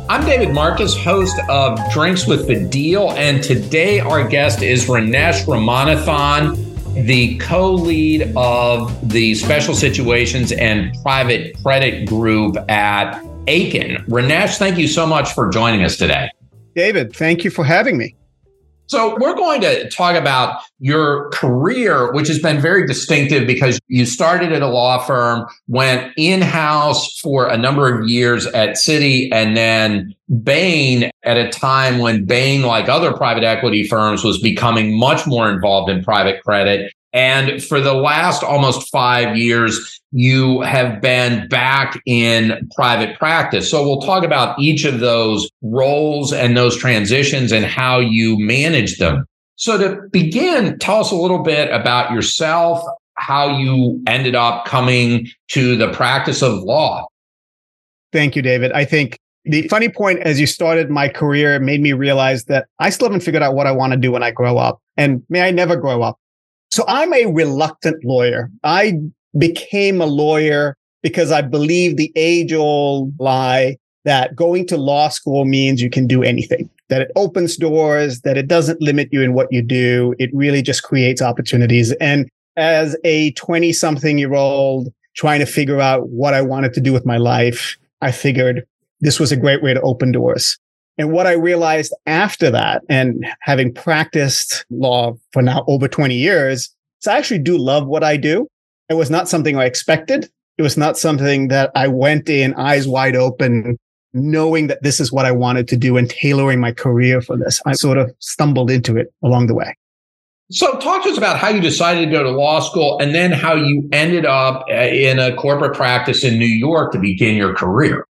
I'm David Marcus, host of Drinks with Fadil, and today our guest is Ranesh Ramanathan, the co-lead of the Special Situations and Private Credit Group at Aiken. Ranesh, thank you so much for joining us today. David, thank you for having me. So we're going to talk about your career, which has been very distinctive because you started at a law firm, went in-house for a number of years at Citi, and then Bain at a time when Bain, like other private equity firms, was becoming much more involved in private credit. And for the last almost 5 years, you have been back in private practice. So we'll talk about each of those roles and those transitions and how you manage them. So to begin, tell us a little bit about yourself, how you ended up coming to the practice of law. Thank you, David. I think the funny point as you started my career made me realize that I still haven't figured out what I want to do when I grow up. And may I never grow up. So I'm a reluctant lawyer. I became a lawyer because I believe the age-old lie that going to law school means you can do anything, that it opens doors, that it doesn't limit you in what you do. It really just creates opportunities. And as a 20-something-year-old trying to figure out what I wanted to do with my life, I figured this was a great way to open doors. And what I realized after that, and having practiced law for now over 20 years, is I actually do love what I do. It was not something I expected. It was not something that I went in eyes wide open, knowing that this is what I wanted to do and tailoring my career for this. I sort of stumbled into it along the way. So talk to us about how you decided to go to law school and then how you ended up in a corporate practice in New York to begin your career.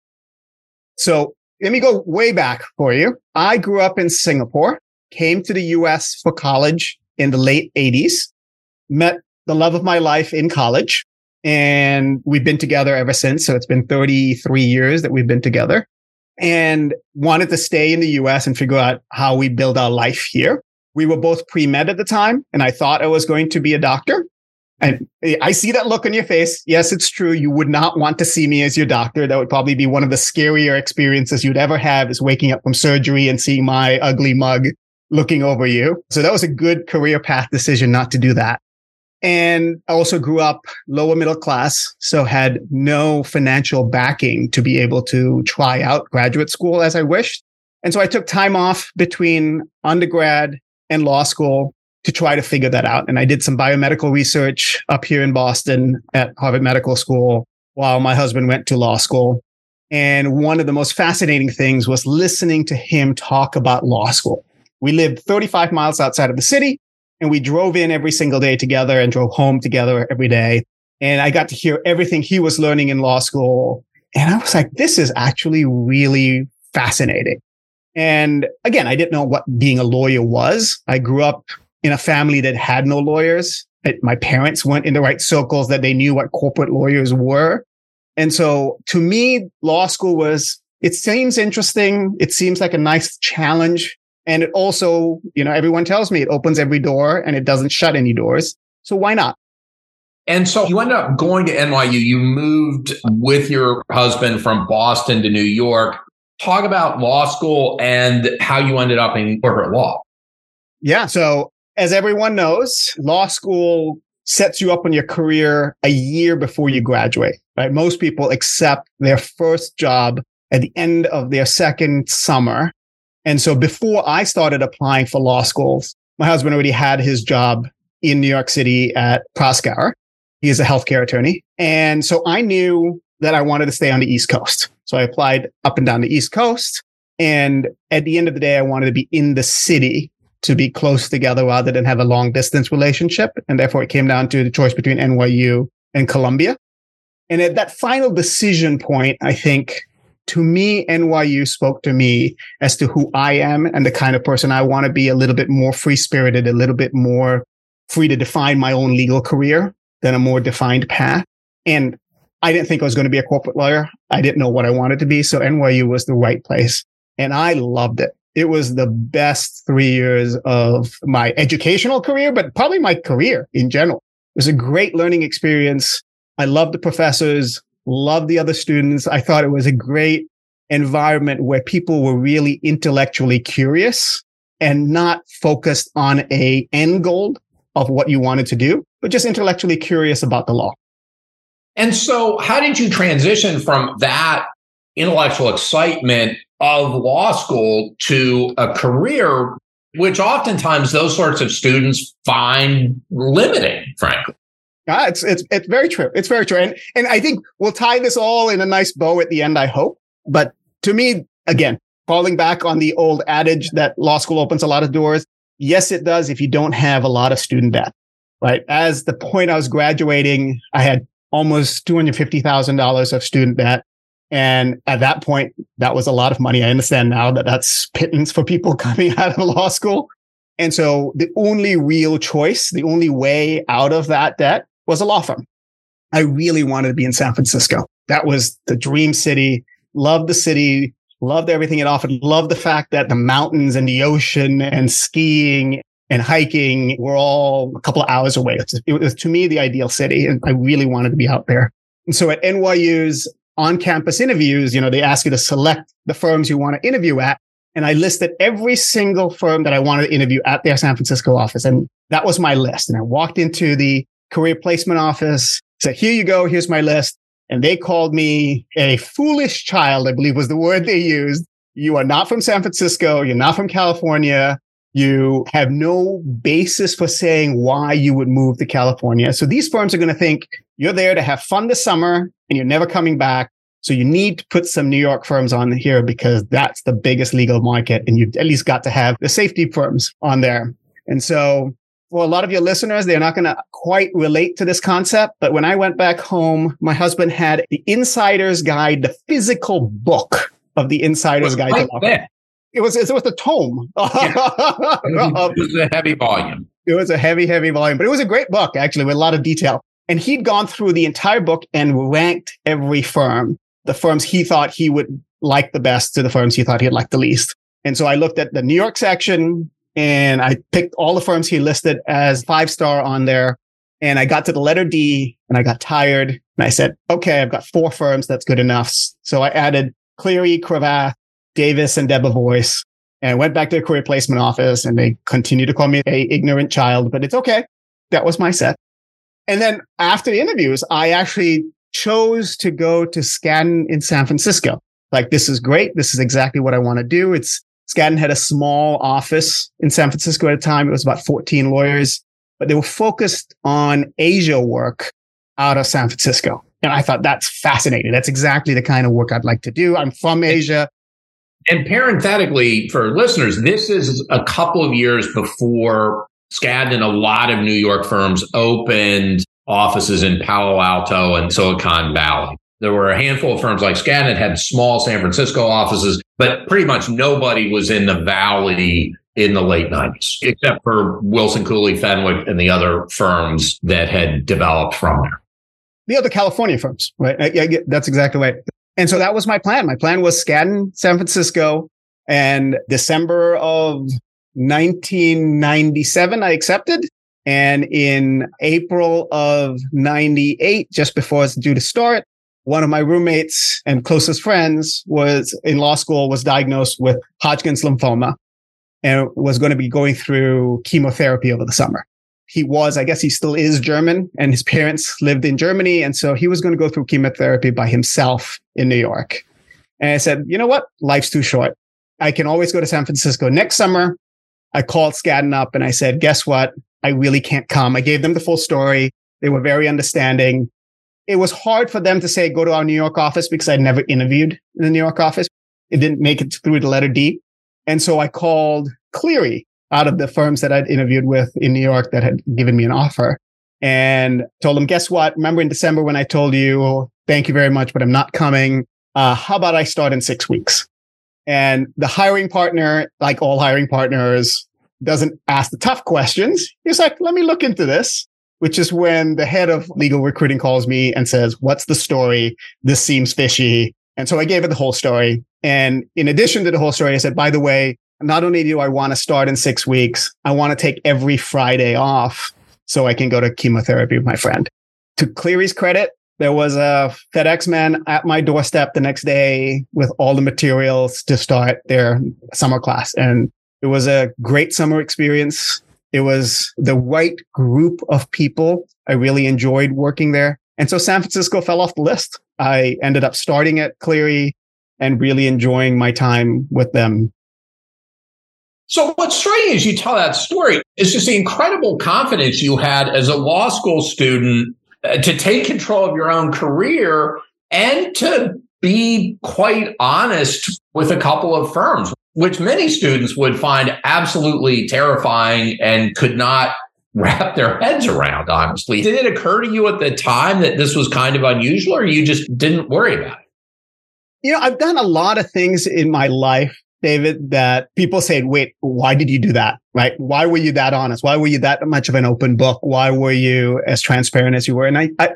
So let me go way back for you. I grew up in Singapore, came to the US for college in the late 80s, met the love of my life in college, and we've been together ever since. So it's been 33 years that we've been together, and wanted to stay in the US and figure out how we build our life here. We were both pre-med at the time, and I thought I was going to be a doctor. And I see that look on your face. Yes, it's true. You would not want to see me as your doctor. That would probably be one of the scarier experiences you'd ever have, is waking up from surgery and seeing my ugly mug looking over you. So that was a good career path decision not to do that. And I also grew up lower middle class, so had no financial backing to be able to try out graduate school as I wished. And so I took time off between undergrad and law school to try to figure that out. And I did some biomedical research up here in Boston at Harvard Medical School while my husband went to law school. And one of the most fascinating things was listening to him talk about law school. We lived 35 miles outside of the city, and we drove in every single day together and drove home together every day. And I got to hear everything he was learning in law school. And I was like, this is actually really fascinating. And again, I didn't know what being a lawyer was. I grew up in a family that had no lawyers. My parents weren't in the right circles that they knew what corporate lawyers were. And so to me, law school it seems interesting. It seems like a nice challenge. And it also, everyone tells me it opens every door and it doesn't shut any doors. So why not? And so you ended up going to NYU. You moved with your husband from Boston to New York. Talk about law school and how you ended up in corporate law. Yeah. So as everyone knows, law school sets you up on your career a year before you graduate, right? Most people accept their first job at the end of their second summer. And so before I started applying for law schools, my husband already had his job in New York City at Proskauer. He is a healthcare attorney. And so I knew that I wanted to stay on the East Coast. So I applied up and down the East Coast. And at the end of the day, I wanted to be in the city to be close together rather than have a long distance relationship. And therefore it came down to the choice between NYU and Columbia. And at that final decision point, I think to me, NYU spoke to me as to who I am and the kind of person I want to be, a little bit more free spirited, a little bit more free to define my own legal career than a more defined path. And I didn't think I was going to be a corporate lawyer. I didn't know what I wanted to be. So NYU was the right place. And I loved it. It was the best 3 years of my educational career, but probably my career in general. It was a great learning experience. I loved the professors, loved the other students. I thought it was a great environment where people were really intellectually curious and not focused on a end goal of what you wanted to do, but just intellectually curious about the law. And so how did you transition from that intellectual excitement of law school to a career, which oftentimes those sorts of students find limiting, frankly? It's very true. It's very true. And I think we'll tie this all in a nice bow at the end, I hope. But to me, again, falling back on the old adage that law school opens a lot of doors. Yes, it does if you don't have a lot of student debt, right? As the point I was graduating, I had almost $250,000 of student debt. And at that point, that was a lot of money. I understand now that that's pittance for people coming out of law school. And so the only real choice, the only way out of that debt was a law firm. I really wanted to be in San Francisco. That was the dream city. Loved the city, loved everything it offered, loved the fact that the mountains and the ocean and skiing and hiking were all a couple of hours away. It was, to me, the ideal city. And I really wanted to be out there. And so at NYU's on-campus interviews, they ask you to select the firms you want to interview at. And I listed every single firm that I wanted to interview at their San Francisco office. And that was my list. And I walked into the career placement office, said, here you go. Here's my list. And they called me a foolish child, I believe was the word they used. You are not from San Francisco. You're not from California. You have no basis for saying why you would move to California. So these firms are going to think you're there to have fun this summer and you're never coming back. So you need to put some New York firms on here because that's the biggest legal market. And you've at least got to have the safety firms on there. And so for a lot of your listeners, they're not going to quite relate to this concept. But when I went back home, my husband had the Insider's Guide, the physical book of the Insider's Guide to Law. It was a tome. It was a heavy volume. It was a heavy, heavy volume, but it was a great book, actually, with a lot of detail. And he'd gone through the entire book and ranked every firm, the firms he thought he would like the best to the firms he thought he'd like the least. And so I looked at the New York section and I picked all the firms he listed as 5-star on there. And I got to the letter D and I got tired. And I said, okay, I've got 4 firms. That's good enough. So I added Cleary, Cravath, Davis, and Debevoise. And I went back to the career placement office and they continued to call me a ignorant child, but it's okay. That was my set. And then after the interviews, I actually chose to go to Skadden in San Francisco. Like, this is great. This is exactly what I want to do. Skadden had a small office in San Francisco at the time. It was about 14 lawyers, but they were focused on Asia work out of San Francisco. And I thought that's fascinating. That's exactly the kind of work I'd like to do. I'm from Asia. And parenthetically, for listeners, this is a couple of years before Skadden and a lot of New York firms opened offices in Palo Alto and Silicon Valley. There were a handful of firms like Skadden that had small San Francisco offices, but pretty much nobody was in the Valley in the late 90s, except for Wilson Cooley, Fenwick, and the other firms that had developed from there. The other California firms, right? That's exactly right. And so that was my plan. My plan was Skadden, San Francisco, and December of 1997, I accepted. And in April of 98, just before it's due to start, one of my roommates and closest friends was in law school, was diagnosed with Hodgkin's lymphoma and was going to be going through chemotherapy over the summer. I guess he still is German, and his parents lived in Germany. And so he was going to go through chemotherapy by himself in New York. And I said, you know what? Life's too short. I can always go to San Francisco next summer. I called Skadden up and I said, guess what? I really can't come. I gave them the full story. They were very understanding. It was hard for them to say, go to our New York office because I'd never interviewed in the New York office. It didn't make it through the letter D. And so I called Cleary out of the firms that I'd interviewed with in New York that had given me an offer and told them, guess what? Remember in December when I told you, thank you very much, but I'm not coming. How about I start in 6 weeks? And the hiring partner, like all hiring partners, doesn't ask the tough questions. He's like, let me look into this, which is when the head of legal recruiting calls me and says, what's the story? This seems fishy. And so I gave it the whole story. And in addition to the whole story, I said, by the way, not only do I want to start in 6 weeks, I want to take every Friday off so I can go to chemotherapy with my friend. To Cleary's credit, There was a FedEx man at my doorstep the next day with all the materials to start their summer class. And it was a great summer experience. It was the right group of people. I really enjoyed working there. And so San Francisco fell off the list. I ended up starting at Cleary and really enjoying my time with them. So what's striking as you tell that story is just the incredible confidence you had as a law school student to take control of your own career and to be quite honest with a couple of firms, which many students would find absolutely terrifying and could not wrap their heads around, honestly. Did it occur to you at the time that this was kind of unusual, or you just didn't worry about it? You know, I've done a lot of things in my life, David, that people say, wait, why did you do that? Right? Why were you that honest? Why were you that much of an open book? Why were you as transparent as you were? And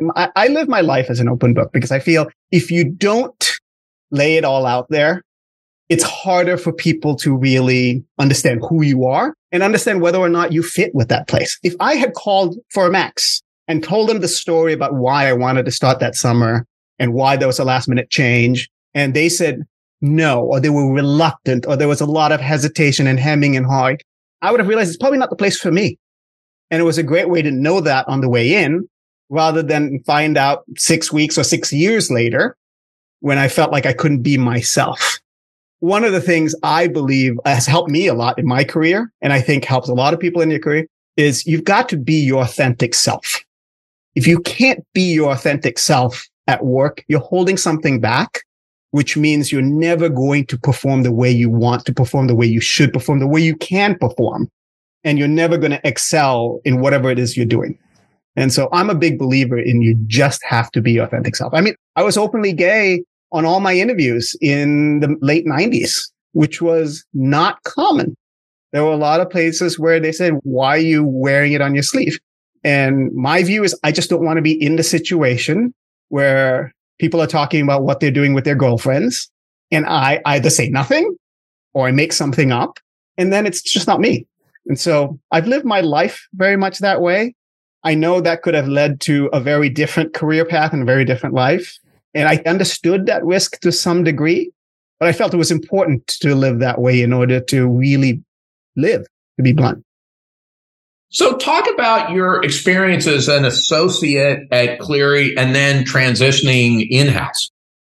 I live my life as an open book because I feel if you don't lay it all out there, it's harder for people to really understand who you are and understand whether or not you fit with that place. If I had called for Max and told them the story about why I wanted to start that summer and why there was a last minute change, and they said no, or they were reluctant, or there was a lot of hesitation and hemming and hawing, I would have realized it's probably not the place for me. And it was a great way to know that on the way in, rather than find out 6 weeks or 6 years later when I felt like I couldn't be myself. One of the things I believe has helped me a lot in my career, and I think helps a lot of people in your career, is you've got to be your authentic self. If you can't be your authentic self at work, you're holding something back, which means you're never going to perform the way you want to perform, the way you should perform, the way you can perform. And you're never going to excel in whatever it is you're doing. And so I'm a big believer in you just have to be your authentic self. I mean, I was openly gay on all my interviews in the late 90s, which was not common. There were a lot of places where they said, why are you wearing it on your sleeve? And my view is I just don't want to be in the situation where people are talking about what they're doing with their girlfriends, and I either say nothing or I make something up, and then it's just not me. And so I've lived my life very much that way. I know that could have led to a very different career path and a very different life. And I understood that risk to some degree, but I felt it was important to live that way in order to really live, to be blunt. So talk about your experience as an associate at Cleary and then transitioning in-house.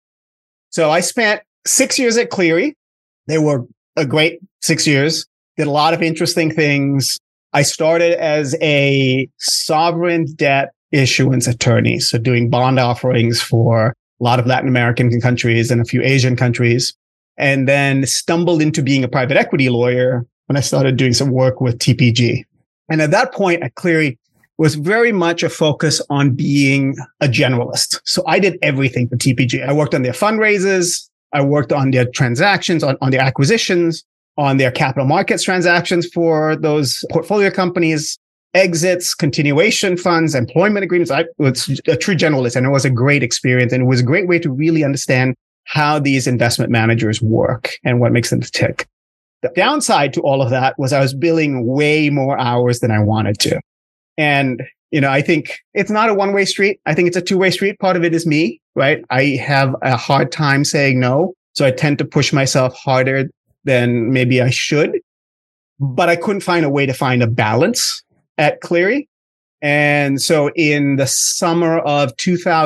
So I spent 6 years at Cleary. They were a great 6 years, did a lot of interesting things. I started as a sovereign debt issuance attorney, so doing bond offerings for a lot of Latin American countries and a few Asian countries, and then stumbled into being a private equity lawyer when I started doing some work with TPG. And at that point at Cleary was very much a focus on being a generalist. So I did everything for TPG. I worked on their fundraisers. I worked on their transactions, on their acquisitions, on their capital markets transactions for those portfolio companies, exits, continuation funds, employment agreements. I was a true generalist, and it was a great experience. And it was a great way to really understand how these investment managers work and what makes them tick. The downside to all of that was I was billing way more hours than I wanted to. And, you know, I think it's not a one-way street. I think it's a two-way street. Part of it is me, right? I have a hard time saying no. So I tend to push myself harder than maybe I should. But I couldn't find a way to find a balance at Cleary. And so in the summer of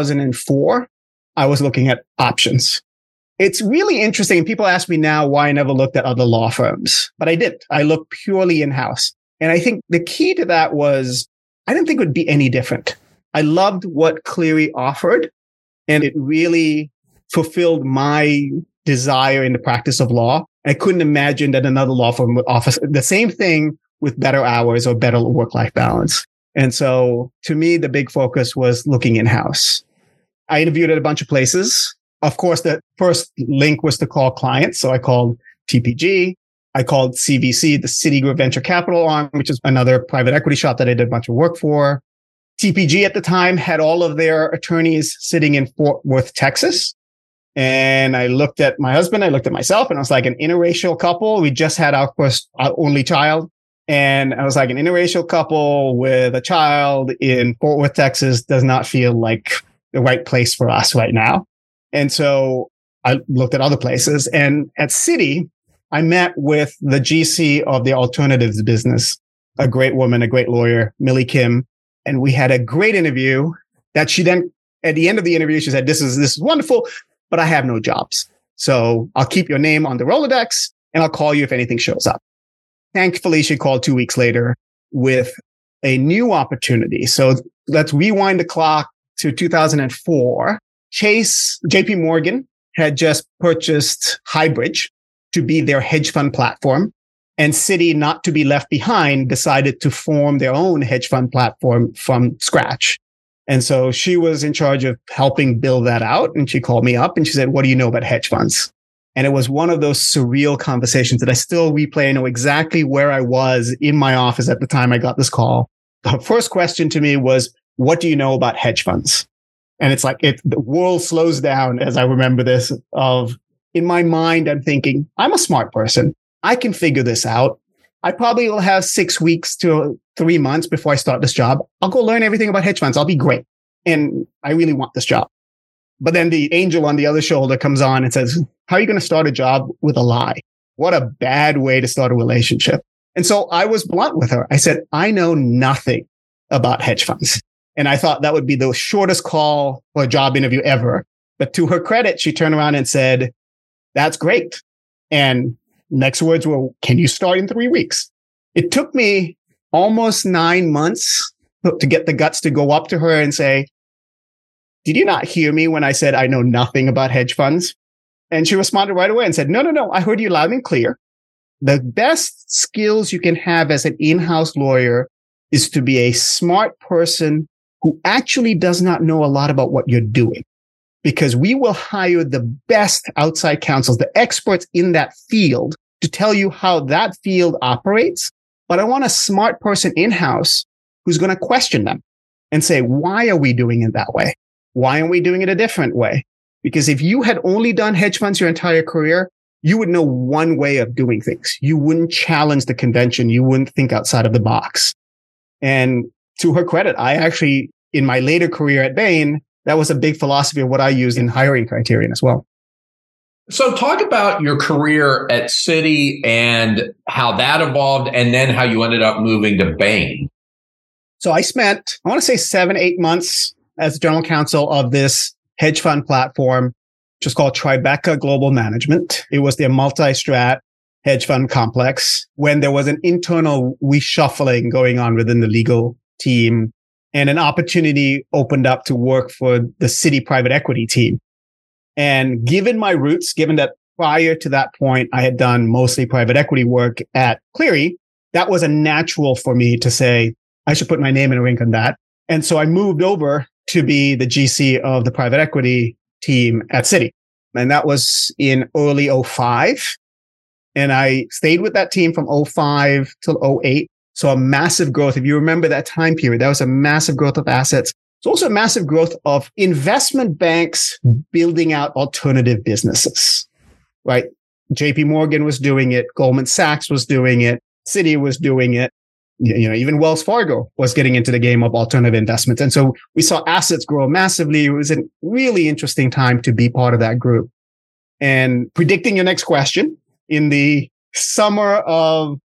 2004, I was looking at options. It's really interesting. People ask me now why I never looked at other law firms, but I didn't. I looked purely in-house. And I think the key to that was I didn't think it would be any different. I loved what Cleary offered, and it really fulfilled my desire in the practice of law. I couldn't imagine that another law firm would offer the same thing with better hours or better work-life balance. And so to me, the big focus was looking in-house. I interviewed at a bunch of places. Of course, the first link was to call clients. So I called TPG. I called CVC, the Citigroup Venture Capital arm, which is another private equity shop that I did a bunch of work for. TPG at the time had all of their attorneys sitting in Fort Worth, Texas. And I looked at my husband, I looked at myself, and I was like, an interracial couple. We just had our only child. And I was like, an interracial couple with a child in Fort Worth, Texas does not feel like the right place for us right now. And so I looked at other places. And at Citi, I met with the GC of the alternatives business, a great woman, a great lawyer, Millie Kim. And we had a great interview that she then, at the end of the interview, she said, this is wonderful, but I have no jobs. So I'll keep your name on the Rolodex and I'll call you if anything shows up. Thankfully, she called 2 weeks later with a new opportunity. So let's rewind the clock to 2004. JP Morgan had just purchased Highbridge to be their hedge fund platform. And Citi, not to be left behind, decided to form their own hedge fund platform from scratch. And so she was in charge of helping build that out. And she called me up and she said, what do you know about hedge funds? And it was one of those surreal conversations that I still replay. I know exactly where I was in my office at the time I got this call. The first question to me was, what do you know about hedge funds? And it's like the world slows down as I remember this in my mind, I'm thinking, I'm a smart person. I can figure this out. I probably will have 6 weeks to 3 months before I start this job. I'll go learn everything about hedge funds. I'll be great. And I really want this job. But then the angel on the other shoulder comes on and says, how are you going to start a job with a lie? What a bad way to start a relationship. And so I was blunt with her. I said, I know nothing about hedge funds. And I thought that would be the shortest call or job interview ever. But to her credit, she turned around and said, that's great. And next words were, can you start in 3 weeks? It took me almost 9 months to get the guts to go up to her and say, did you not hear me when I said I know nothing about hedge funds? And she responded right away and said, no, I heard you loud and clear. The best skills you can have as an in-house lawyer is to be a smart person who actually does not know a lot about what you're doing. Because we will hire the best outside counsels, the experts in that field, to tell you how that field operates. But I want a smart person in-house who's going to question them and say, why are we doing it that way? Why aren't we doing it a different way? Because if you had only done hedge funds your entire career, you would know one way of doing things. You wouldn't challenge the convention. You wouldn't think outside of the box. And to her credit, I actually, in my later career at Bain, that was a big philosophy of what I used in hiring criterion as well. So talk about your career at Citi and how that evolved and then how you ended up moving to Bain. So I spent, I want to say 7-8 months as general counsel of this hedge fund platform, which is called Tribeca Global Management. It was their multi-strat hedge fund complex when there was an internal reshuffling going on within the legal team. And an opportunity opened up to work for the Citi private equity team. And given my roots, given that prior to that point, I had done mostly private equity work at Cleary, that was a natural for me to say, I should put my name in a ring on that. And so I moved over to be the GC of the private equity team at Citi. And that was in early 2005. And I stayed with that team from 2005 till 2008. So a massive growth. If you remember that time period, that was a massive growth of assets. It's also a massive growth of investment banks building out alternative businesses, right? JP Morgan was doing it. Goldman Sachs was doing it. Citi was doing it. Even Wells Fargo was getting into the game of alternative investments. And so we saw assets grow massively. It was a really interesting time to be part of that group. And predicting your next question, in the summer of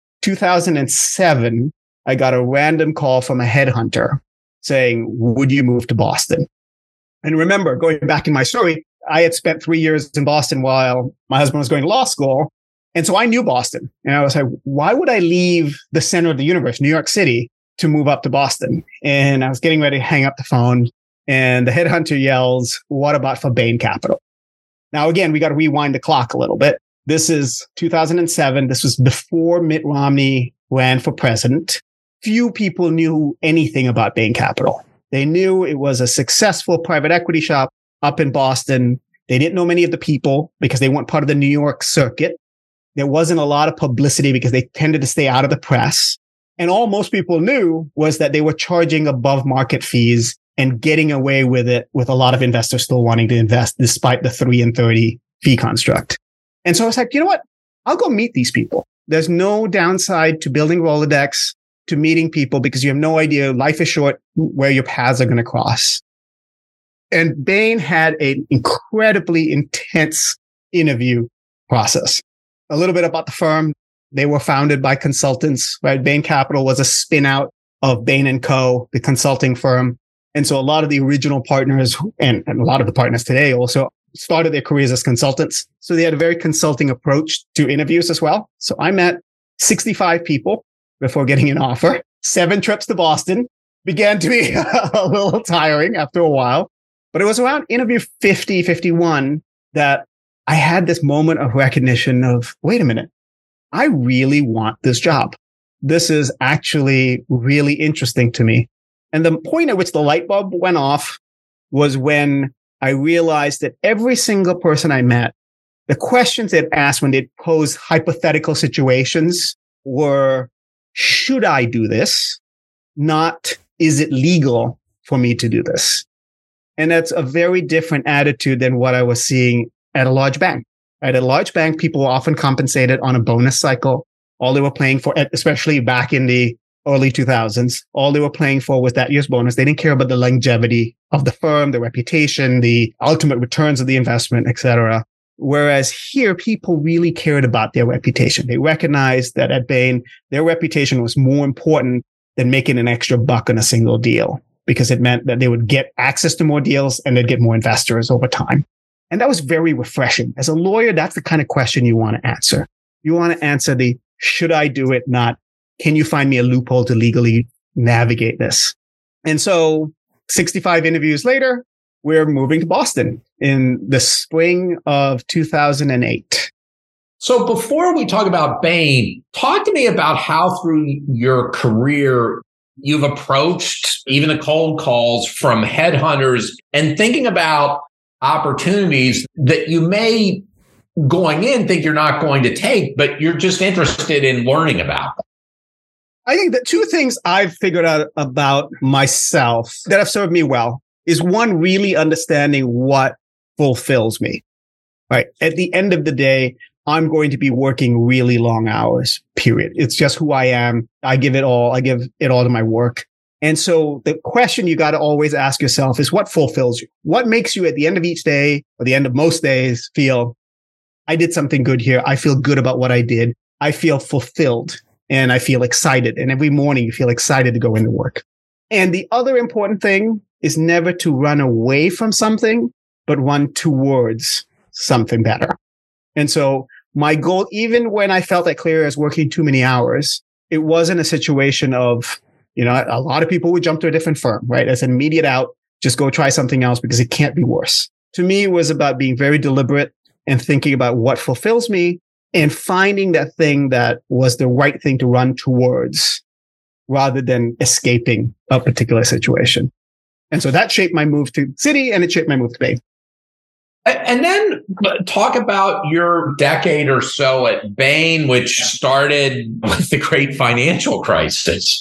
2007, I got a random call from a headhunter saying, would you move to Boston? And remember, going back in my story, I had spent 3 years in Boston while my husband was going to law school. And so I knew Boston. And I was like, why would I leave the center of the universe, New York City, to move up to Boston? And I was getting ready to hang up the phone. And the headhunter yells, what about for Bain Capital? Now, again, we got to rewind the clock a little bit. This is 2007. This was before Mitt Romney ran for president. Few people knew anything about Bain Capital. They knew it was a successful private equity shop up in Boston. They didn't know many of the people because they weren't part of the New York circuit. There wasn't a lot of publicity because they tended to stay out of the press. And all most people knew was that they were charging above market fees and getting away with it, with a lot of investors still wanting to invest despite the 3 and 30 fee construct. And so I was like, you know what? I'll go meet these people. There's no downside to building Rolodex, to meeting people, because you have no idea. Life is short where your paths are going to cross. And Bain had an incredibly intense interview process. A little bit about the firm. They were founded by consultants, right? Bain Capital was a spin out of Bain & Co., the consulting firm. And so a lot of the original partners and a lot of the partners today also started their careers as consultants. So they had a very consulting approach to interviews as well. So I met 65 people before getting an offer. 7 trips to Boston began to be a little tiring after a while. But it was around interview 50, 51 that I had this moment of recognition of, wait a minute, I really want this job. This is actually really interesting to me. And the point at which the light bulb went off was when I realized that every single person I met, the questions they'd asked when they'd pose hypothetical situations were, should I do this? Not, is it legal for me to do this? And that's a very different attitude than what I was seeing at a large bank. At a large bank, people were often compensated on a bonus cycle. All they were playing for, especially back in the early 2000s, all they were playing for was that year's bonus. They didn't care about the longevity of the firm, the reputation, the ultimate returns of the investment, etc. Whereas here, people really cared about their reputation. They recognized that at Bain, their reputation was more important than making an extra buck on a single deal, because it meant that they would get access to more deals and they'd get more investors over time. And that was very refreshing. As a lawyer, that's the kind of question you want to answer. You want to answer the, should I do it? Not, can you find me a loophole to legally navigate this? And so 65 interviews later, we're moving to Boston in the spring of 2008. So before we talk about Bain, talk to me about how through your career you've approached even the cold calls from headhunters and thinking about opportunities that you may going in think you're not going to take, but you're just interested in learning about them. I think the 2 things I've figured out about myself that have served me well is, one, really understanding what fulfills me, right? At the end of the day, I'm going to be working really long hours, period. It's just who I am. I give it all to my work. And so the question you got to always ask yourself is, what fulfills you? What makes you at the end of each day or the end of most days feel, I did something good here. I feel good about what I did. I feel fulfilled and I feel excited. And every morning you feel excited to go into work. And the other important thing is never to run away from something, but run towards something better. And so my goal, even when I felt at Clear I was working too many hours, it wasn't a situation of, a lot of people would jump to a different firm, right? As an immediate out, just go try something else because it can't be worse. To me, it was about being very deliberate and thinking about what fulfills me and finding that thing that was the right thing to run towards rather than escaping a particular situation. And so that shaped my move to Citi and it shaped my move to Bain. And then talk about your decade or so at Bain, which started with the great financial crisis.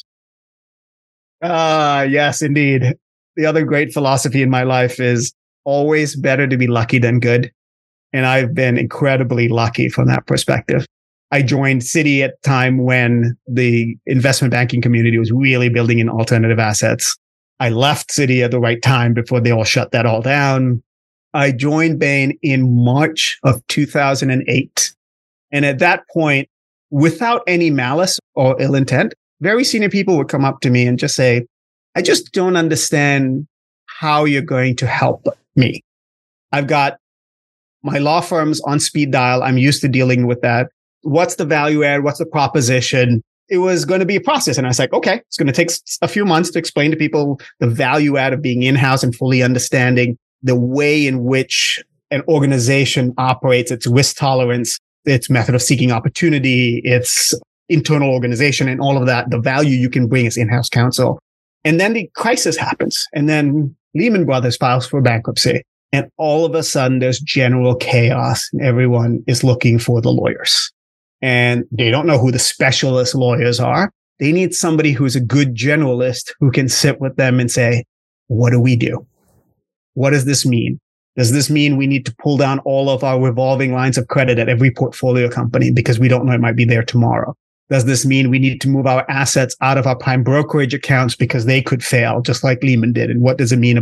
Yes, indeed. The other great philosophy in my life is always better to be lucky than good. And I've been incredibly lucky from that perspective. I joined Citi at the time when the investment banking community was really building in alternative assets. I left Citi at the right time before they all shut that all down. I joined Bain in March of 2008. And at that point, without any malice or ill intent, very senior people would come up to me and just say, I just don't understand how you're going to help me. I've got my law firm's on speed dial. I'm used to dealing with that. What's the value add? What's the proposition? It was going to be a process. And I was like, okay, it's going to take a few months to explain to people the value add of being in-house and fully understanding the way in which an organization operates, its risk tolerance, its method of seeking opportunity, its internal organization, and all of that, the value you can bring as in-house counsel. And then the crisis happens. And then Lehman Brothers files for bankruptcy. And all of a sudden, there's general chaos and everyone is looking for the lawyers. And they don't know who the specialist lawyers are. They need somebody who's a good generalist who can sit with them and say, what do we do? What does this mean? Does this mean we need to pull down all of our revolving lines of credit at every portfolio company because we don't know it might be there tomorrow? Does this mean we need to move our assets out of our prime brokerage accounts because they could fail just like Lehman did? And what does it mean about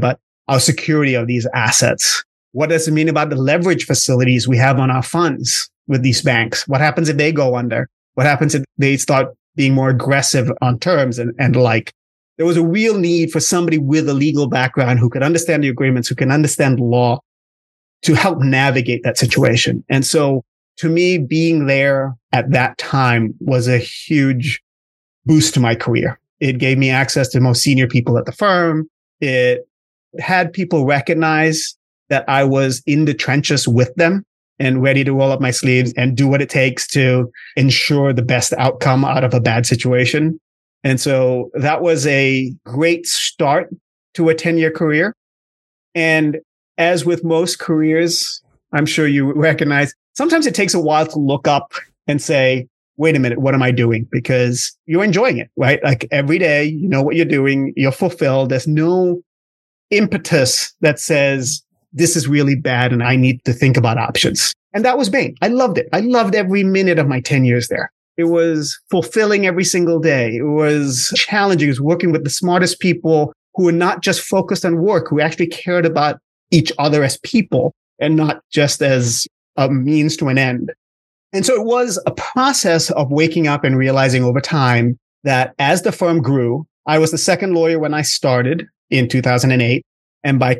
our security of these assets? What does it mean about the leverage facilities we have on our funds with these banks? What happens if they go under? What happens if they start being more aggressive on terms and like? There was a real need for somebody with a legal background who could understand the agreements, who can understand the law to help navigate that situation. And so to me, being there at that time was a huge boost to my career. It gave me access to the most senior people at the firm. It had people recognize that I was in the trenches with them and ready to roll up my sleeves and do what it takes to ensure the best outcome out of a bad situation. And so that was a great start to a 10-year career. And as with most careers, I'm sure you recognize, sometimes it takes a while to look up and say, wait a minute, what am I doing? Because you're enjoying it, right? Like every day, you know what you're doing, you're fulfilled. There's no impetus that says, this is really bad and I need to think about options. And that was Bain. I loved it. I loved every minute of my 10 years there. It was fulfilling every single day. It was challenging. It was working with the smartest people who were not just focused on work, who actually cared about each other as people and not just as a means to an end. And so it was a process of waking up and realizing over time that as the firm grew, I was the second lawyer when I started in 2008. And by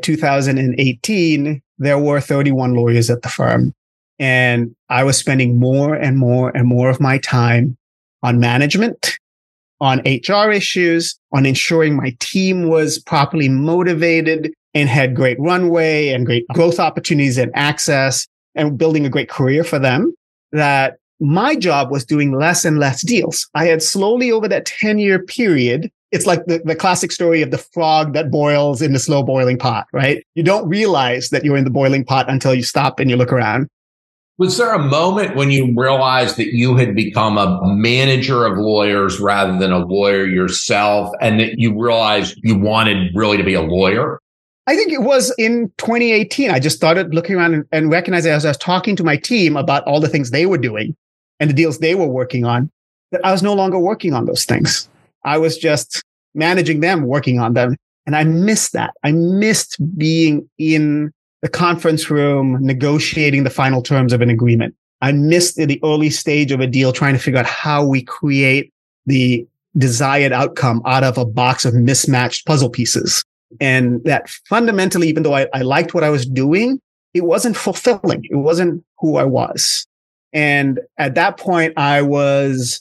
2018, there were 31 lawyers at the firm. And I was spending more and more and more of my time on management, on HR issues, on ensuring my team was properly motivated and had great runway and great growth opportunities and access and building a great career for them. That my job was doing less and less deals. I had slowly over that 10-year period, it's like the classic story of the frog that boils in the slow boiling pot, right? You don't realize that you're in the boiling pot until you stop and you look around. Was there a moment when you realized that you had become a manager of lawyers rather than a lawyer yourself, and that you realized you wanted really to be a lawyer? I think it was in 2018. I just started looking around and recognizing as I was talking to my team about all the things they were doing and the deals they were working on, that I was no longer working on those things. I was just managing them, working on them. And I missed that. I missed being in the conference room, negotiating the final terms of an agreement. I missed the early stage of a deal, trying to figure out how we create the desired outcome out of a box of mismatched puzzle pieces. And that fundamentally, even though I liked what I was doing, it wasn't fulfilling. It wasn't who I was. And at that point, I was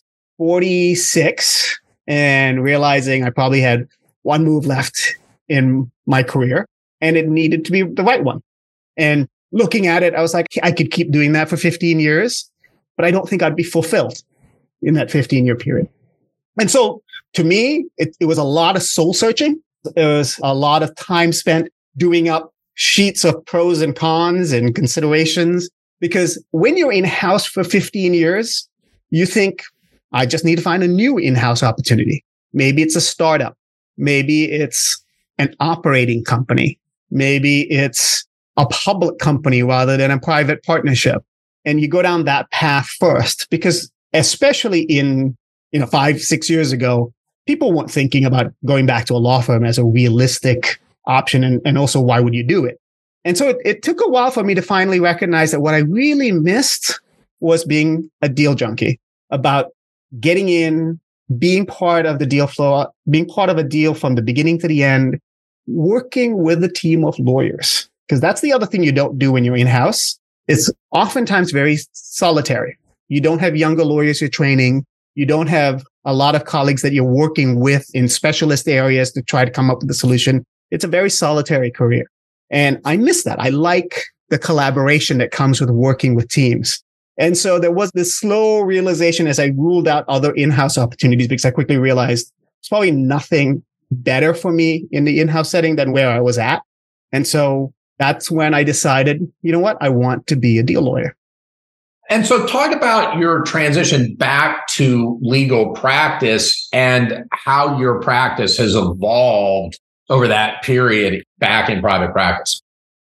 46 and realizing I probably had one move left in my career and it needed to be the right one. And looking at it, I was like, I could keep doing that for 15 years, but I don't think I'd be fulfilled in that 15-year period. And so to me, it was a lot of soul searching. There was a lot of time spent doing up sheets of pros and cons and considerations, because when you're in-house for 15 years, you think, I just need to find a new in-house opportunity. Maybe it's a startup. Maybe it's an operating company. Maybe it's a public company rather than a private partnership. And you go down that path first, because especially in 5-6 years ago, people weren't thinking about going back to a law firm as a realistic option. And also, why would you do it? And so it took a while for me to finally recognize that what I really missed was being a deal junkie, about getting in, being part of the deal flow, being part of a deal from the beginning to the end, working with a team of lawyers. Because that's the other thing you don't do when you're in-house. It's oftentimes very solitary. You don't have younger lawyers you're training. You don't have a lot of colleagues that you're working with in specialist areas to try to come up with a solution. It's a very solitary career. And I miss that. I like the collaboration that comes with working with teams. And so there was this slow realization as I ruled out other in-house opportunities, because I quickly realized it's probably nothing better for me in the in-house setting than where I was at. And so that's when I decided, you know what, I want to be a deal lawyer. And so talk about your transition back to legal practice and how your practice has evolved over that period back in private practice.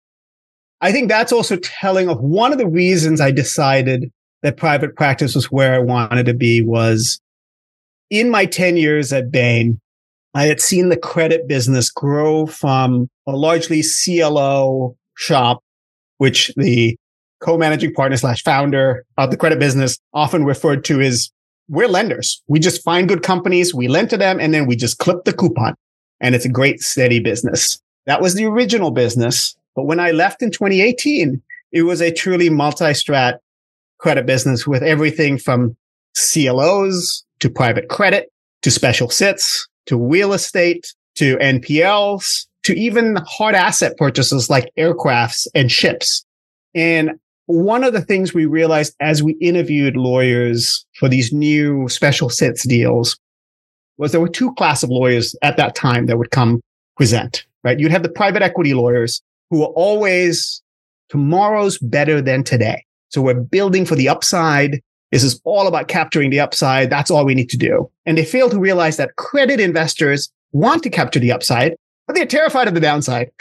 I think that's also telling of one of the reasons I decided that private practice was where I wanted to be. Was in my 10 years at Bain, I had seen the credit business grow from a largely CLO shop, which the co-managing partner / founder of the credit business often referred to as, we're lenders. We just find good companies, we lend to them, and then we just clip the coupon. And it's a great, steady business. That was the original business. But when I left in 2018, it was a truly multi-strat credit business with everything from CLOs to private credit to special sits to real estate to NPLs to even hard asset purchases like aircrafts and ships. And one of the things we realized as we interviewed lawyers for these new special sits deals was there were two classes of lawyers at that time that would come present, right? You'd have the private equity lawyers who are always tomorrow's better than today. So we're building for the upside. This is all about capturing the upside. That's all we need to do. And they fail to realize that credit investors want to capture the upside, but they're terrified of the downside.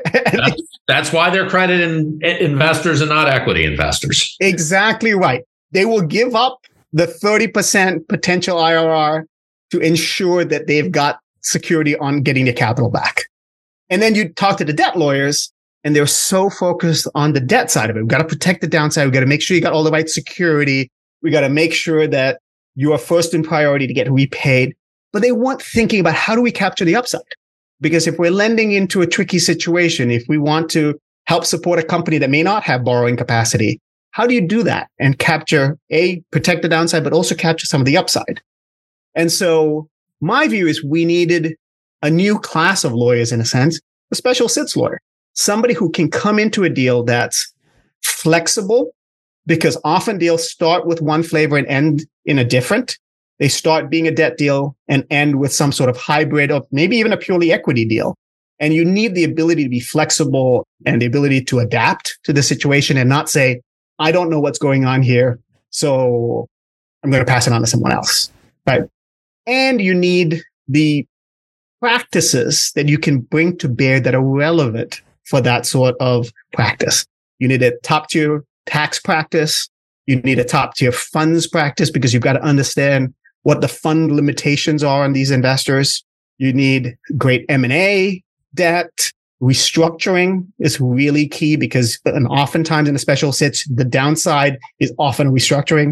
That's why they're credit investors and not equity investors. Exactly right. They will give up the 30% potential IRR to ensure that they've got security on getting their capital back. And then you talk to the debt lawyers, and they're so focused on the debt side of it. We've got to protect the downside. We've got to make sure you got all the right security. We got to make sure that you are first in priority to get repaid. But they weren't thinking about how do we capture the upside? Because if we're lending into a tricky situation, if we want to help support a company that may not have borrowing capacity, how do you do that and protect the downside, but also capture some of the upside? And so my view is we needed a new class of lawyers, in a sense, a special sits lawyer, somebody who can come into a deal that's flexible, because often deals start with one flavor and end in a different. They start being a debt deal and end with some sort of hybrid or maybe even a purely equity deal. And you need the ability to be flexible and the ability to adapt to the situation and not say, I don't know what's going on here, so I'm going to pass it on to someone else. Right? And you need the practices that you can bring to bear that are relevant for that sort of practice. You need a top tier tax practice. You need a top tier funds practice because you've got to understand what the fund limitations are on these investors. You need great M&A debt. Restructuring is really key because oftentimes in the special sits, the downside is often restructuring.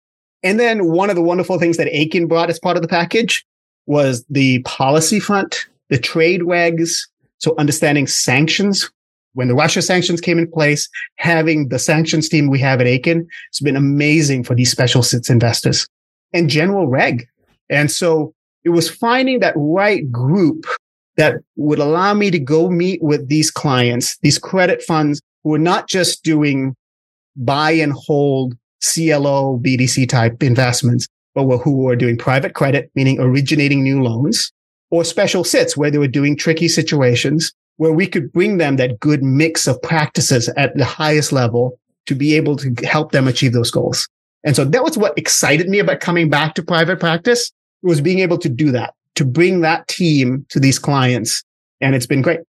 And then one of the wonderful things that Aiken brought as part of the package was the policy front, the trade regs. So understanding sanctions. When the Russia sanctions came in place, having the sanctions team we have at Aiken has been amazing for these special sits investors and general reg. And so it was finding that right group that would allow me to go meet with these clients, these credit funds who are not just doing buy and hold CLO, BDC type investments, but who are doing private credit, meaning originating new loans, or special sits where they were doing tricky situations where we could bring them that good mix of practices at the highest level to be able to help them achieve those goals. And so that was what excited me about coming back to private practice, was being able to do that, to bring that team to these clients. And it's been great.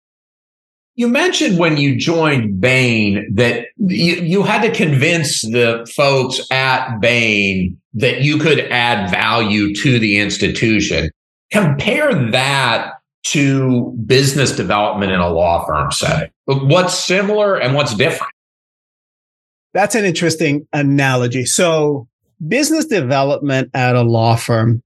You mentioned when you joined Bain that you had to convince the folks at Bain that you could add value to the institution. Compare that to business development in a law firm setting. What's similar and what's different? That's an interesting analogy. So business development at a law firm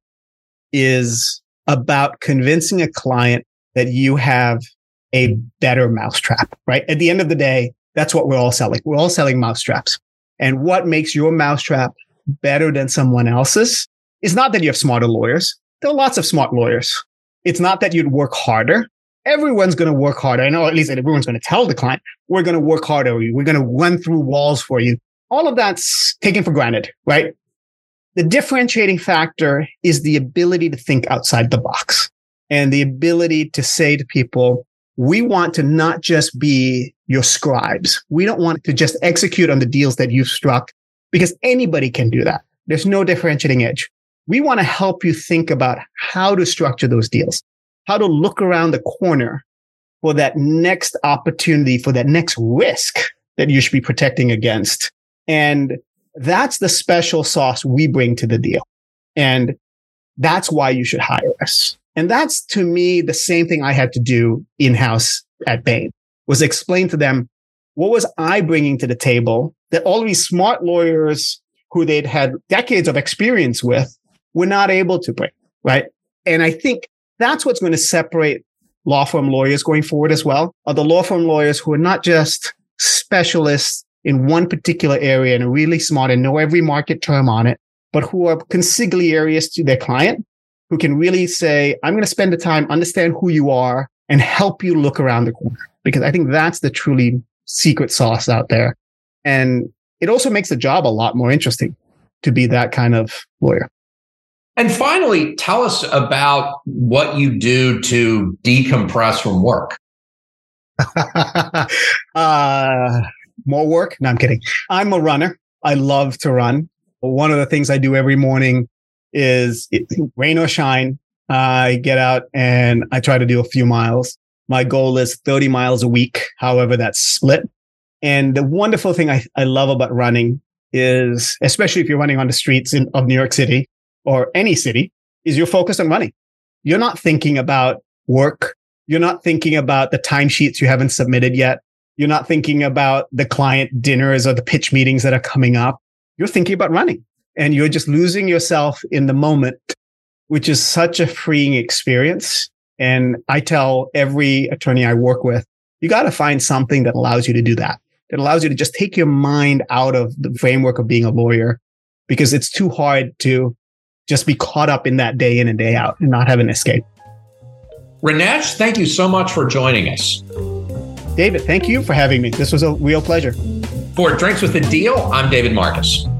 is about convincing a client that you have a better mousetrap, right? At the end of the day, that's what we're all selling. We're all selling mousetraps. And what makes your mousetrap better than someone else's is not that you have smarter lawyers. There are lots of smart lawyers. It's not that you'd work harder. Everyone's going to work harder. I know at least everyone's going to tell the client, we're going to work harder. We're going to run through walls for you. All of that's taken for granted, right? The differentiating factor is the ability to think outside the box and the ability to say to people, we want to not just be your scribes. We don't want to just execute on the deals that you've struck because anybody can do that. There's no differentiating edge. We want to help you think about how to structure those deals, how to look around the corner for that next opportunity, for that next risk that you should be protecting against. And that's the special sauce we bring to the deal. And that's why you should hire us. And that's, to me, the same thing I had to do in-house at Bain, was explain to them, what was I bringing to the table that all these smart lawyers who they'd had decades of experience with were not able to bring, right? And I think that's what's going to separate law firm lawyers going forward as well, are the law firm lawyers who are not just specialists in one particular area and are really smart and know every market term on it, but who are consigliaries to their client, who can really say, I'm going to spend the time, understand who you are, and help you look around the corner. Because I think that's the truly secret sauce out there. And it also makes the job a lot more interesting to be that kind of lawyer. And finally, tell us about what you do to decompress from work. More work? No, I'm kidding. I'm a runner. I love to run. One of the things I do every morning is, rain or shine, I get out and I try to do a few miles. My goal is 30 miles a week, however that's split. And the wonderful thing I love about running is, especially if you're running on the streets of New York City or any city, is you're focused on running. You're not thinking about work. You're not thinking about the timesheets you haven't submitted yet. You're not thinking about the client dinners or the pitch meetings that are coming up. You're thinking about running, and you're just losing yourself in the moment, which is such a freeing experience. And I tell every attorney I work with, you got to find something that allows you to do that. It allows you to just take your mind out of the framework of being a lawyer, because it's too hard to just be caught up in that day in and day out and not have an escape. Rajneesh, thank you so much for joining us. David, thank you for having me. This was a real pleasure. For Drinks with a Deal, I'm David Marcus.